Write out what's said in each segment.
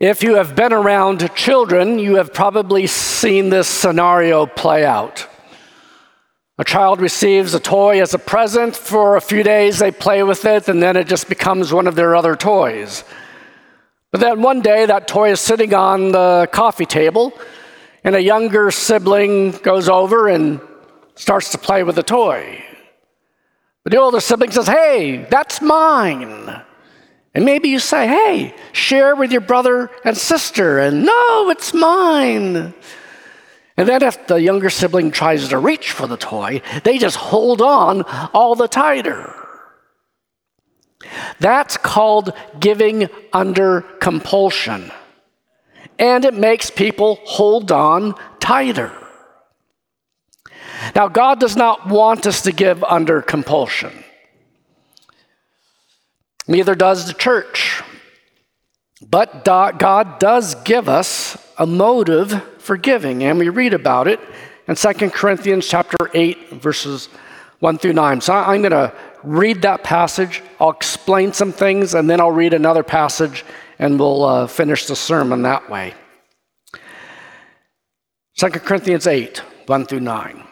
If you have been around children, you have probably seen this scenario play out. A child receives a toy as a present. For a few days, they play with it, and then it just becomes one of their other toys. But then one day, that toy is sitting on the coffee table, and a younger sibling goes over and starts to play with the toy. But the older sibling says, "Hey, that's mine." And maybe you say, "Hey, share with your brother and sister." And "No, it's mine." And then if the younger sibling tries to reach for the toy, they just hold on all the tighter. That's called giving under compulsion. And it makes people hold on tighter. Now, God does not want us to give under compulsion. Neither does the church. But God does give us a motive for giving, and we read about it in 2 Corinthians chapter 8, verses 1 through 9. So I'm going to read that passage. I'll explain some things, and then I'll read another passage, and we'll finish the sermon that way. 2 Corinthians 8, 1 through 9.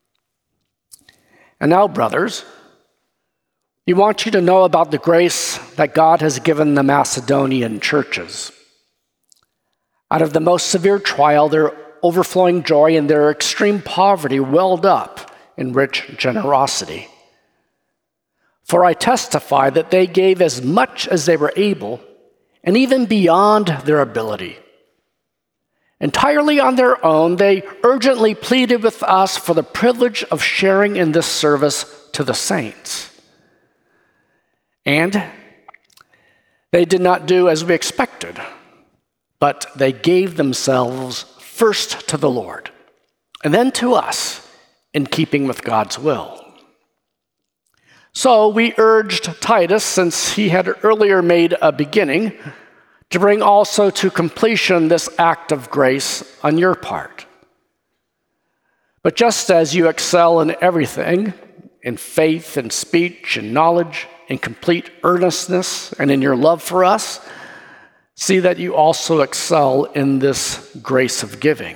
"And now, brothers, we want you to know about the grace that God has given the Macedonian churches. Out of the most severe trial, their overflowing joy and their extreme poverty welled up in rich generosity. For I testify that they gave as much as they were able, and even beyond their ability. Entirely on their own, they urgently pleaded with us for the privilege of sharing in this service to the saints. And they did not do as we expected, but they gave themselves first to the Lord, and then to us, in keeping with God's will. So we urged Titus, since he had earlier made a beginning, to bring also to completion this act of grace on your part. But just as you excel in everything, in faith and speech and knowledge, in complete earnestness, and in your love for us, see that you also excel in this grace of giving.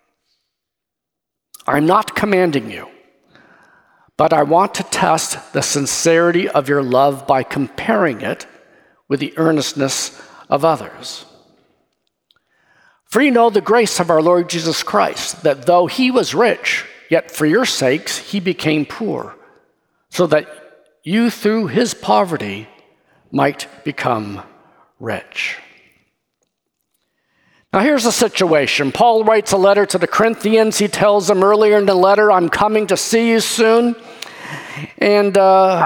I'm not commanding you, but I want to test the sincerity of your love by comparing it with the earnestness of others. For you know the grace of our Lord Jesus Christ, that though he was rich, yet for your sakes he became poor, so that you through his poverty might become rich." Now here's the situation. Paul writes a letter to the Corinthians. He tells them earlier in the letter, "I'm coming to see you soon." And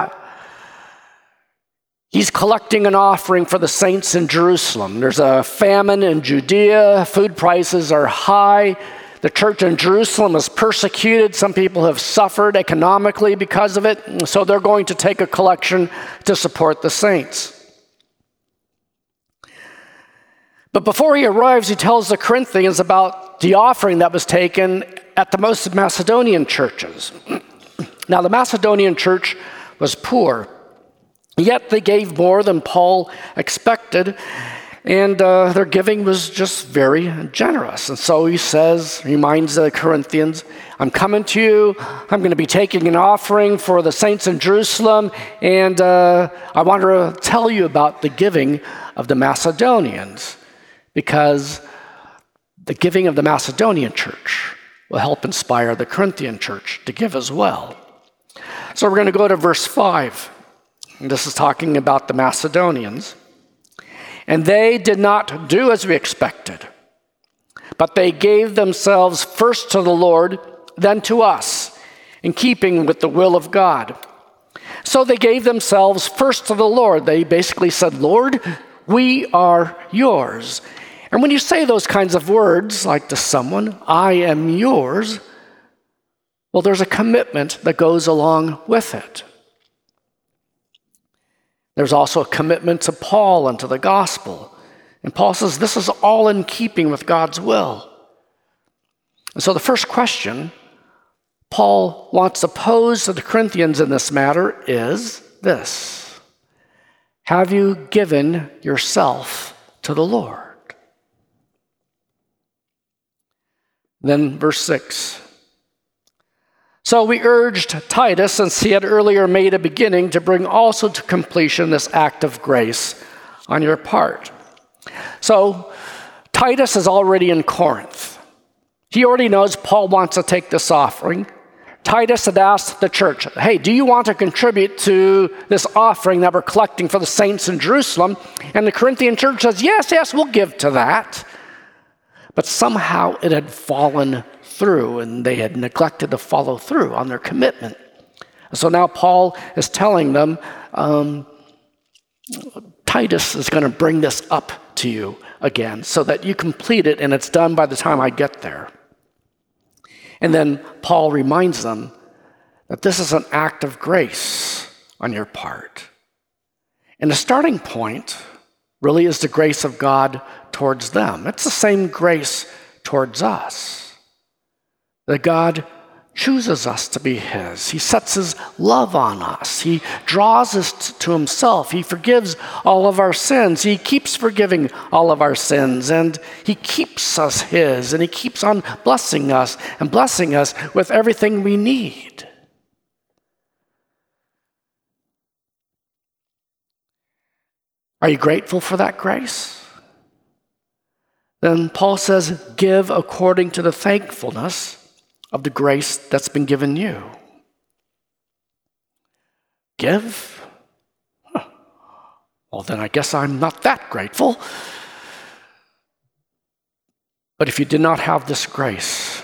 he's collecting an offering for the saints in Jerusalem. There's a famine in Judea. Food prices are high. The church in Jerusalem is persecuted. Some people have suffered economically because of it. So they're going to take a collection to support the saints. But before he arrives, he tells the Corinthians about the offering that was taken at the most Macedonian churches. Now, the Macedonian church was poor, yet they gave more than Paul expected, and their giving was just very generous. And so he reminds the Corinthians, "I'm coming to you. I'm going to be taking an offering for the saints in Jerusalem, and I want to tell you about the giving of the Macedonians, because the giving of the Macedonian church will help inspire the Corinthian church to give as well." So we're going to go to verse 5. And this is talking about the Macedonians. "And they did not do as we expected, but they gave themselves first to the Lord, then to us, in keeping with the will of God. So they gave themselves first to the Lord." They basically said, "Lord, we are yours." And when you say those kinds of words, like to someone, "I am yours," well, there's a commitment that goes along with it. There's also a commitment to Paul and to the gospel. And Paul says this is all in keeping with God's will. And so the first question Paul wants to pose to the Corinthians in this matter is this: have you given yourself to the Lord? Then verse 6. So we urged Titus, since he had earlier made a beginning, to bring also to completion this act of grace on your part. So Titus is already in Corinth. He already knows Paul wants to take this offering. Titus had asked the church, hey, do you want to contribute to this offering that we're collecting for the saints in Jerusalem? And the Corinthian church says, yes, we'll give to that. But somehow it had fallen through, and they had neglected to follow through on their commitment. So now Paul is telling them, Titus is going to bring this up to you again so that you complete it and it's done by the time I get there. And then Paul reminds them that this is an act of grace on your part. And the starting point really is the grace of God towards them. It's the same grace towards us. That God chooses us to be his. He sets his love on us. He draws us to himself. He forgives all of our sins. He keeps forgiving all of our sins, and he keeps us his, and he keeps on blessing us with everything we need. Are you grateful for that grace? Then Paul says, give according to the thankfulness of the grace that's been given you. Give? Well, then I guess I'm not that grateful. But if you did not have this grace,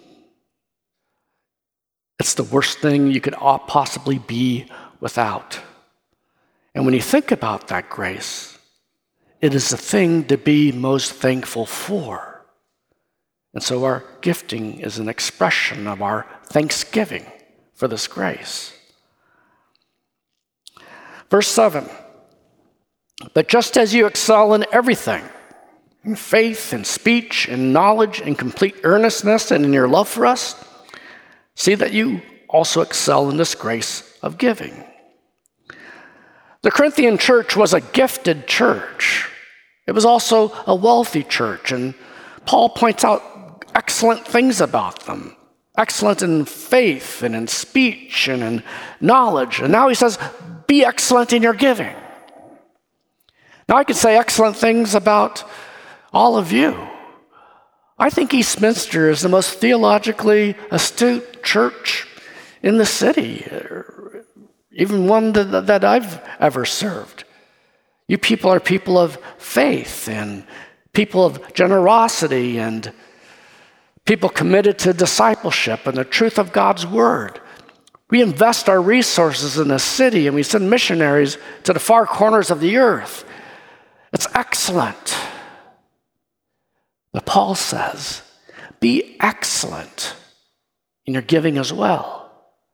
it's the worst thing you could possibly be without. And when you think about that grace, it is the thing to be most thankful for. And so our gifting is an expression of our thanksgiving for this grace. Verse 7, but just as you excel in everything, in faith, in speech, in knowledge, in complete earnestness, and in your love for us, see that you also excel in this grace of giving. The Corinthian church was a gifted church. It was also a wealthy church, and Paul points out excellent things about them. Excellent in faith and in speech and in knowledge. And now he says, be excellent in your giving. Now I could say excellent things about all of you. I think Eastminster is the most theologically astute church in the city, even one that I've ever served. You people are people of faith and people of generosity and people committed to discipleship and the truth of God's word. We invest our resources in the city and we send missionaries to the far corners of the earth. It's excellent. But Paul says, be excellent in your giving as well.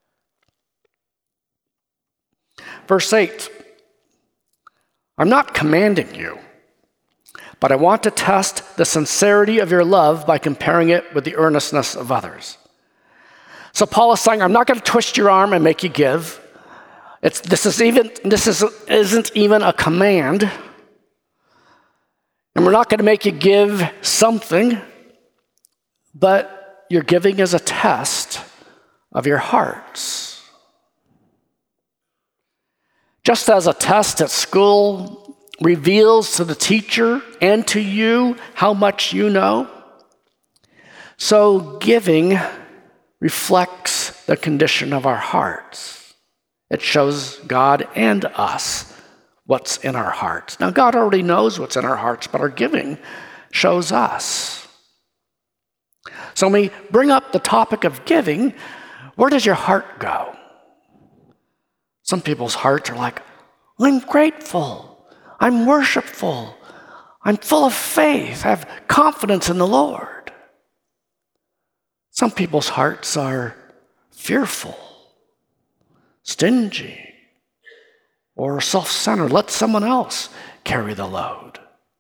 Verse 8, I'm not commanding you, but I want to test the sincerity of your love by comparing it with the earnestness of others. So Paul is saying, I'm not going to twist your arm and make you give. This isn't even a command. And we're not going to make you give something, but your giving is a test of your hearts. Just as a test at school reveals to the teacher and to you how much you know, so giving reflects the condition of our hearts. It shows God and us what's in our hearts. Now, God already knows what's in our hearts, but our giving shows us. So when we bring up the topic of giving, where does your heart go? Some people's hearts are like, I'm grateful. I'm worshipful. I'm full of faith. I have confidence in the Lord. Some people's hearts are fearful, stingy, or self-centered. Let someone else carry the load.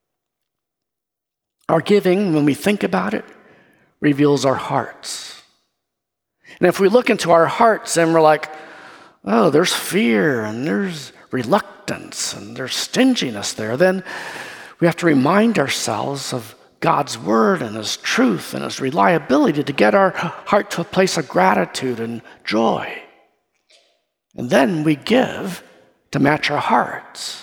Our giving, when we think about it, reveals our hearts. And if we look into our hearts and we're like, oh, there's fear and there's reluctance and there's stinginess there, then we have to remind ourselves of God's word and his truth and his reliability to get our heart to a place of gratitude and joy. And then we give to match our hearts.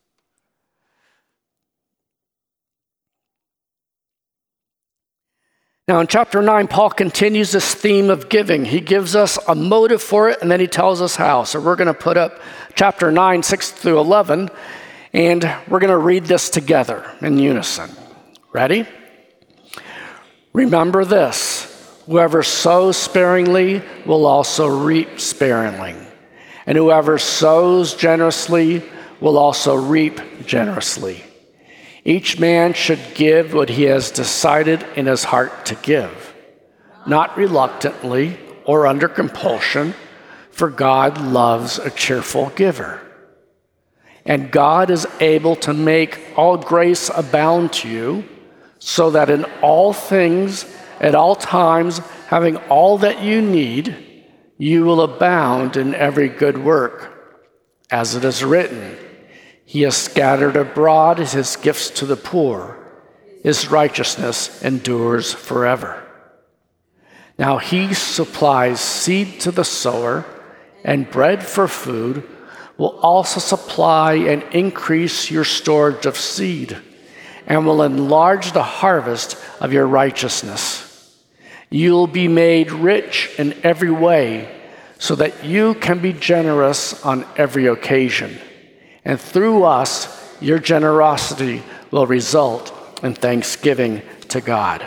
Now in chapter 9, Paul continues this theme of giving. He gives us a motive for it, and then he tells us how. So we're going to put up chapter 9, 6 through 11, and we're going to read this together in unison. Ready? Remember this: whoever sows sparingly will also reap sparingly, and whoever sows generously will also reap generously. Each man should give what he has decided in his heart to give, not reluctantly or under compulsion, for God loves a cheerful giver. And God is able to make all grace abound to you, so that in all things, at all times, having all that you need, you will abound in every good work. As it is written, He has scattered abroad his gifts to the poor. His righteousness endures forever. Now he supplies seed to the sower and bread for food, will also supply and increase your storage of seed, and will enlarge the harvest of your righteousness. You'll be made rich in every way, so that you can be generous on every occasion. And through us, your generosity will result in thanksgiving to God.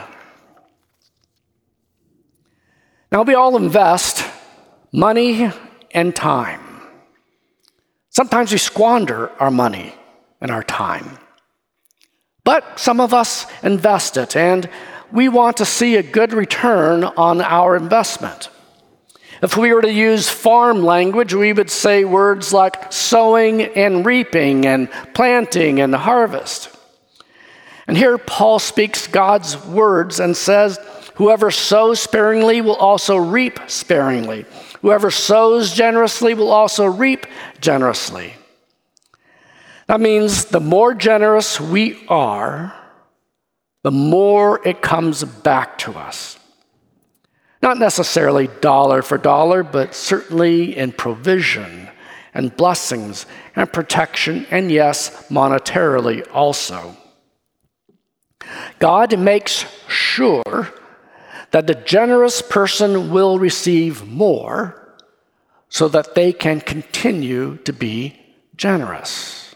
Now, we all invest money and time. Sometimes we squander our money and our time. But some of us invest it, and we want to see a good return on our investment. If we were to use farm language, we would say words like sowing and reaping and planting and harvest. And here Paul speaks God's words and says, whoever sows sparingly will also reap sparingly. Whoever sows generously will also reap generously. That means the more generous we are, the more it comes back to us. Not necessarily dollar for dollar, but certainly in provision and blessings and protection, and yes, monetarily also. God makes sure that the generous person will receive more so that they can continue to be generous.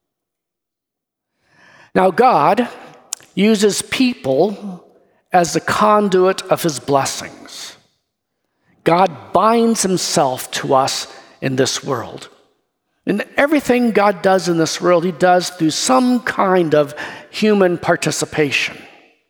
Now, God uses people as the conduit of his blessings. God binds himself to us in this world. And everything God does in this world, he does through some kind of human participation.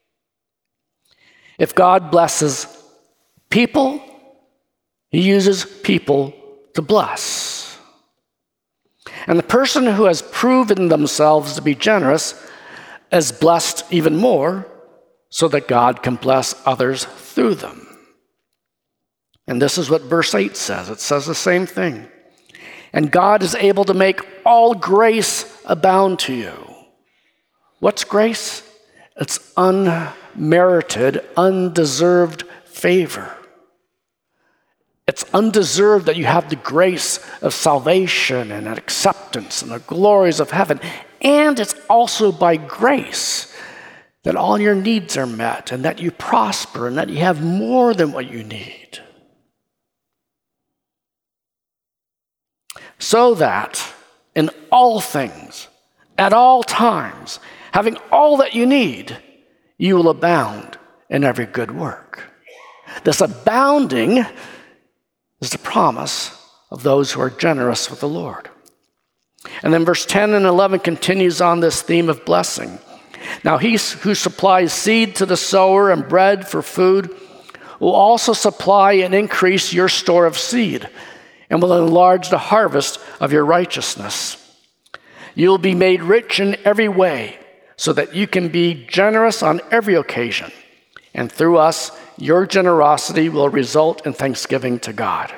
If God blesses people, he uses people to bless. And the person who has proven themselves to be generous is blessed even more, so that God can bless others through them. And this is what verse 8 says. It says the same thing. And God is able to make all grace abound to you. What's grace? It's unmerited, undeserved favor. It's undeserved that you have the grace of salvation and acceptance and the glories of heaven. And it's also by grace that all your needs are met and that you prosper and that you have more than what you need. So that in all things, at all times, having all that you need, you will abound in every good work. This abounding is the promise of those who are generous with the Lord. And then verse 10 and 11 continues on this theme of blessing. Now he who supplies seed to the sower and bread for food will also supply and increase your store of seed and will enlarge the harvest of your righteousness. You'll be made rich in every way so that you can be generous on every occasion. And through us, your generosity will result in thanksgiving to God.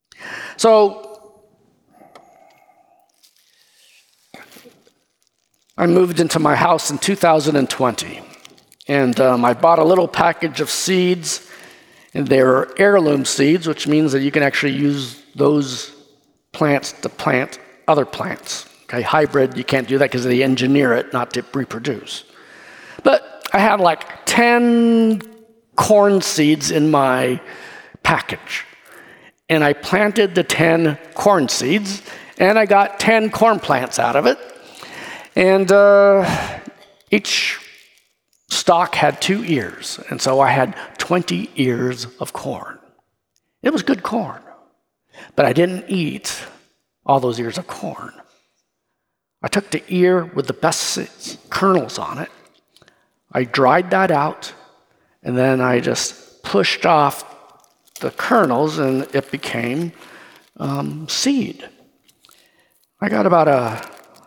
So, I moved into my house in 2020, and I bought a little package of seeds, and they're heirloom seeds, which means that you can actually use those plants to plant other plants. Okay, hybrid, you can't do that because they engineer it not to reproduce. But I had like 10 corn seeds in my package, and I planted the 10 corn seeds, and I got 10 corn plants out of it. And each stalk had 2 ears, and so I had 20 ears of corn. It was good corn, but I didn't eat all those ears of corn. I took the ear with the best kernels on it. I dried that out, and then I just pushed off the kernels, and it became seed. I got about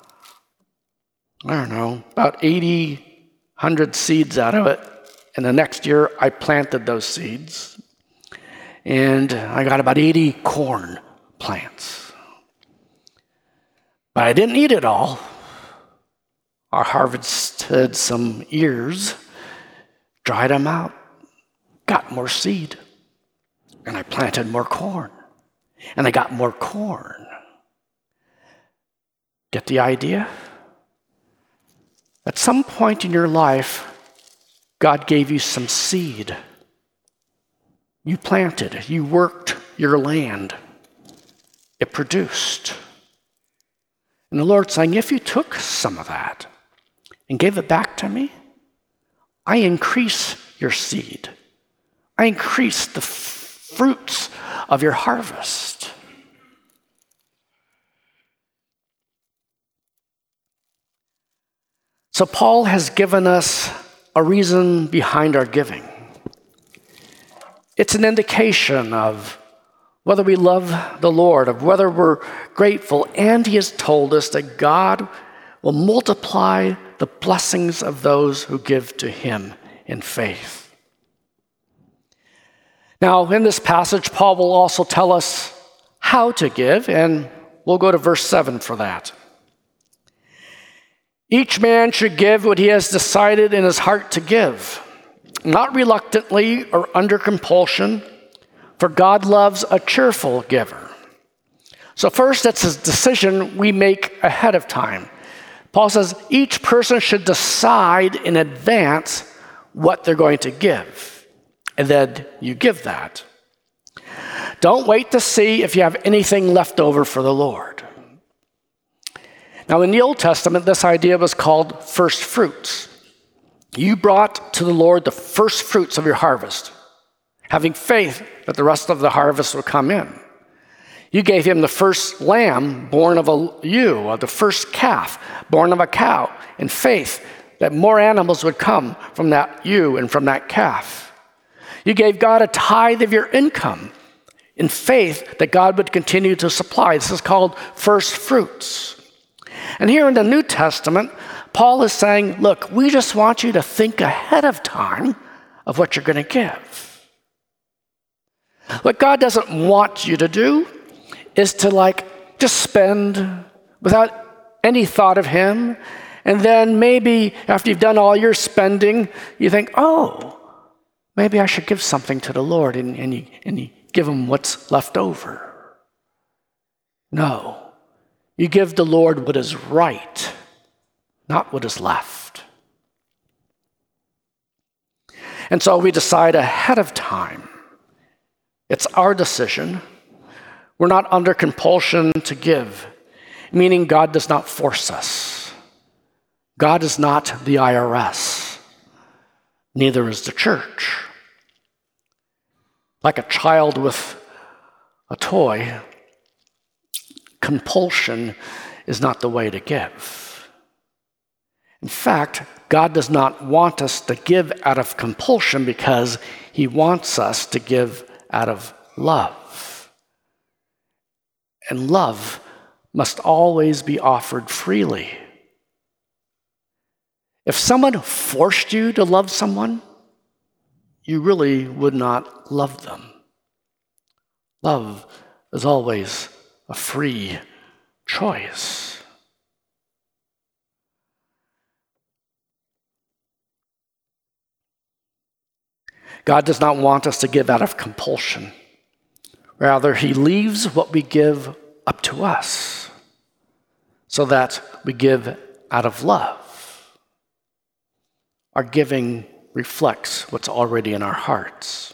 80, 100 seeds out of it. And the next year, I planted those seeds. And I got about 80 corn plants. But I didn't eat it all. I harvested some ears, dried them out, got more seed. And I planted more corn. And I got more corn. Get the idea? At some point in your life, God gave you some seed. You planted, you worked your land. It produced. And the Lord's saying, if you took some of that and gave it back to me, I increase your seed. I increase the fruits of your harvest. So Paul has given us a reason behind our giving. It's an indication of whether we love the Lord, of whether we're grateful, and he has told us that God will multiply the blessings of those who give to him in faith. Now, in this passage, Paul will also tell us how to give, and we'll go to verse 7 for that. Each man should give what he has decided in his heart to give, not reluctantly or under compulsion, for God loves a cheerful giver. So first, it's a decision we make ahead of time. Paul says each person should decide in advance what they're going to give, and then you give that. Don't wait to see if you have anything left over for the Lord. Now, in the Old Testament, this idea was called first fruits. You brought to the Lord the first fruits of your harvest, having faith that the rest of the harvest would come in. You gave him the first lamb born of a ewe, or the first calf born of a cow, in faith that more animals would come from that ewe and from that calf. You gave God a tithe of your income, in faith that God would continue to supply. This is called first fruits. And here in the New Testament, Paul is saying, look, we just want you to think ahead of time of what you're going to give. What God doesn't want you to do is to just spend without any thought of him, and then maybe after you've done all your spending, you think, oh, maybe I should give something to the Lord, and you give him what's left over. No. You give the Lord what is right, not what is left. And so we decide ahead of time. It's our decision. We're not under compulsion to give, meaning God does not force us. God is not the IRS. Neither is the church. Like a child with a toy, compulsion is not the way to give. In fact, God does not want us to give out of compulsion because he wants us to give out of love. And love must always be offered freely. If someone forced you to love someone, you really would not love them. Love is always a free choice. God does not want us to give out of compulsion. Rather, he leaves what we give up to us so that we give out of love. Our giving reflects what's already in our hearts.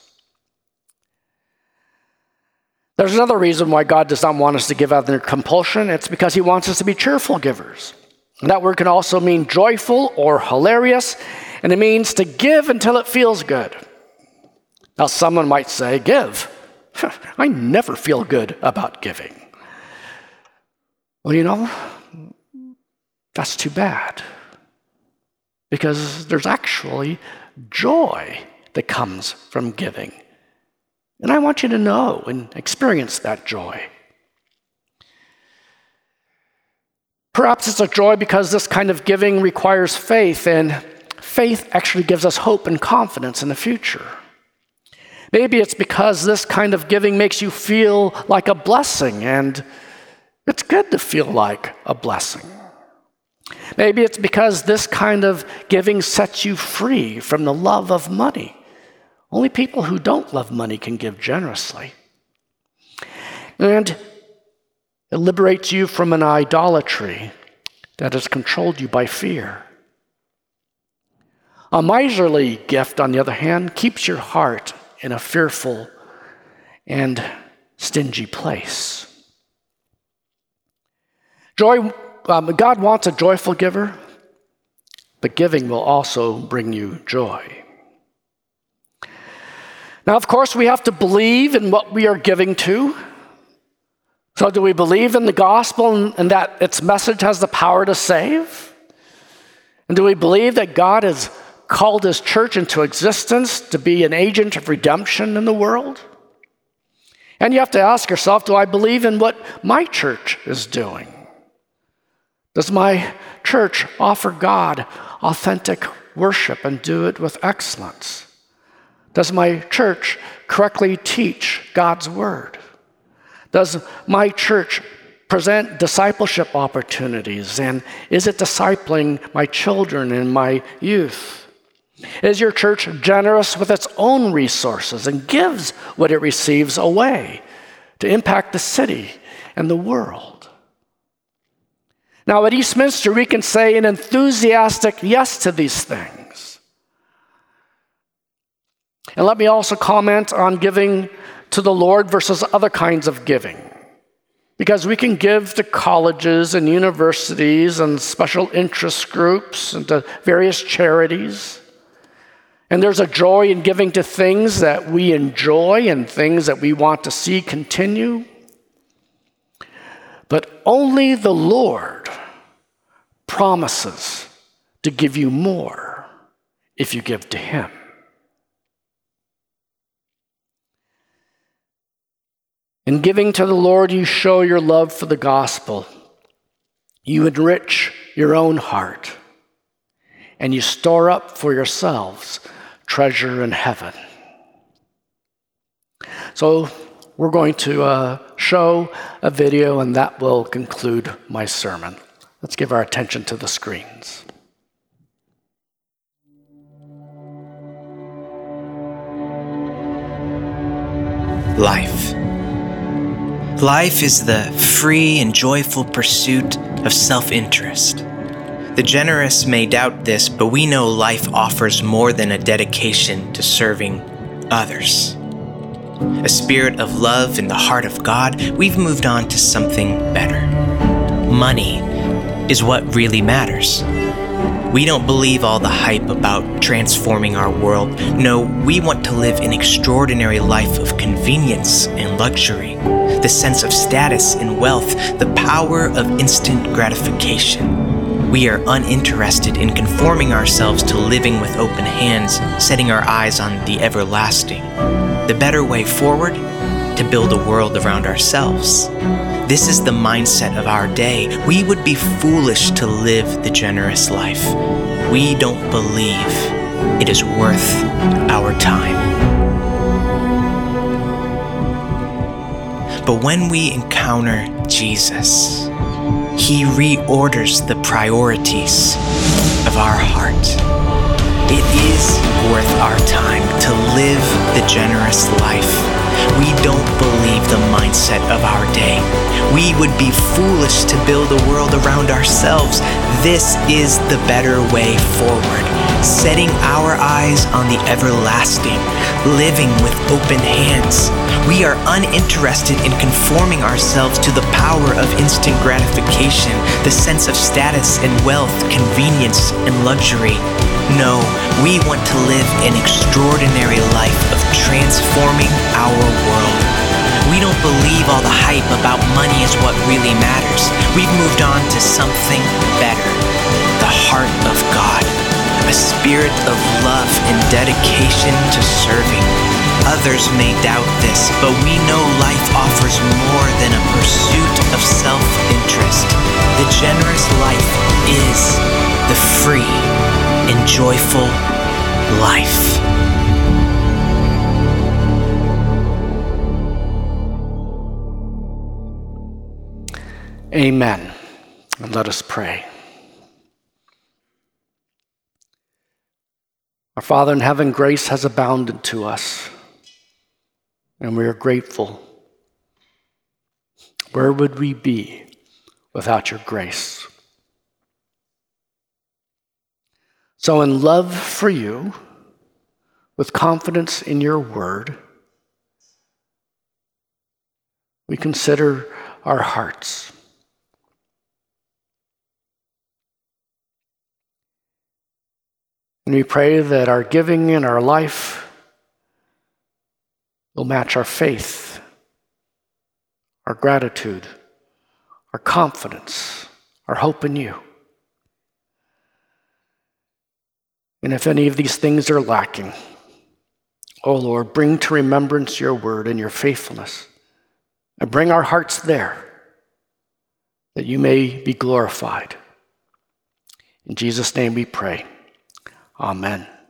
There's another reason why God does not want us to give out of compulsion. It's because he wants us to be cheerful givers. And that word can also mean joyful or hilarious, and it means to give until it feels good. Now, someone might say, give. I never feel good about giving. Well, that's too bad. Because there's actually joy that comes from giving. And I want you to know and experience that joy. Perhaps it's a joy because this kind of giving requires faith, and faith actually gives us hope and confidence in the future. Maybe it's because this kind of giving makes you feel like a blessing, and it's good to feel like a blessing. Maybe it's because this kind of giving sets you free from the love of money. Only people who don't love money can give generously. And it liberates you from an idolatry that has controlled you by fear. A miserly gift, on the other hand, keeps your heart in a fearful and stingy place. God wants a joyful giver, but giving will also bring you joy. Now, of course, we have to believe in what we are giving to. So do we believe in the gospel and that its message has the power to save? And do we believe that God has called his church into existence to be an agent of redemption in the world? And you have to ask yourself, do I believe in what my church is doing? Does my church offer God authentic worship and do it with excellence? Does my church correctly teach God's word? Does my church present discipleship opportunities? And is it discipling my children and my youth? Is your church generous with its own resources and gives what it receives away to impact the city and the world? Now, at Eastminster, we can say an enthusiastic yes to these things. And let me also comment on giving to the Lord versus other kinds of giving. Because we can give to colleges and universities and special interest groups and to various charities. And there's a joy in giving to things that we enjoy and things that we want to see continue. But only the Lord promises to give you more if you give to him. In giving to the Lord, you show your love for the gospel. You enrich your own heart, and you store up for yourselves treasure in heaven. So we're going to show a video, and that will conclude my sermon. Let's give our attention to the screens. Life. Life is the free and joyful pursuit of self-interest. The generous may doubt this, but we know life offers more than a dedication to serving others. A spirit of love in the heart of God, we've moved on to something better. Money is what really matters. We don't believe all the hype about transforming our world. No, we want to live an extraordinary life of convenience and luxury, the sense of status and wealth, the power of instant gratification. We are uninterested in conforming ourselves to living with open hands, setting our eyes on the everlasting. The better way forward? To build a world around ourselves. This is the mindset of our day. We would be foolish to live the generous life. We don't believe it is worth our time. But when we encounter Jesus, he reorders the priorities of our heart. It is worth our time to live the generous life. We don't believe the mindset of our day. We would be foolish to build a world around ourselves. This is the better way forward. Setting our eyes on the everlasting, living with open hands. We are uninterested in conforming ourselves to the power of instant gratification, the sense of status and wealth, convenience and luxury. No, we want to live an extraordinary life of transforming our world. We don't believe all the hype about money is what really matters. We've moved on to something better, the heart of God. A spirit of love and dedication to serving. Others may doubt this, but we know life offers more than a pursuit of self-interest. The generous life is the free and joyful life. Amen. And let us pray. Our Father in heaven, grace has abounded to us, and we are grateful. Where would we be without your grace? So in love for you, with confidence in your word, we consider our hearts. And we pray that our giving in our life will match our faith, our gratitude, our confidence, our hope in you. And if any of these things are lacking, oh Lord, bring to remembrance your word and your faithfulness, and bring our hearts there, that you may be glorified. In Jesus' name we pray. Amen.